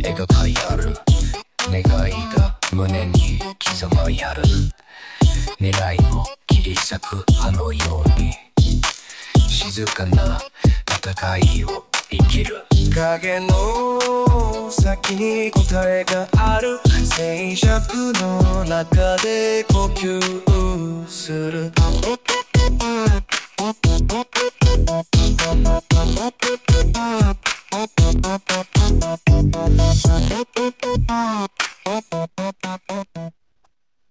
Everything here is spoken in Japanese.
描いある願いが胸に刻まやる。狙いを切り裂くあのように静かな戦いを生きる。影の先に答えがある。静寂の中で呼吸する。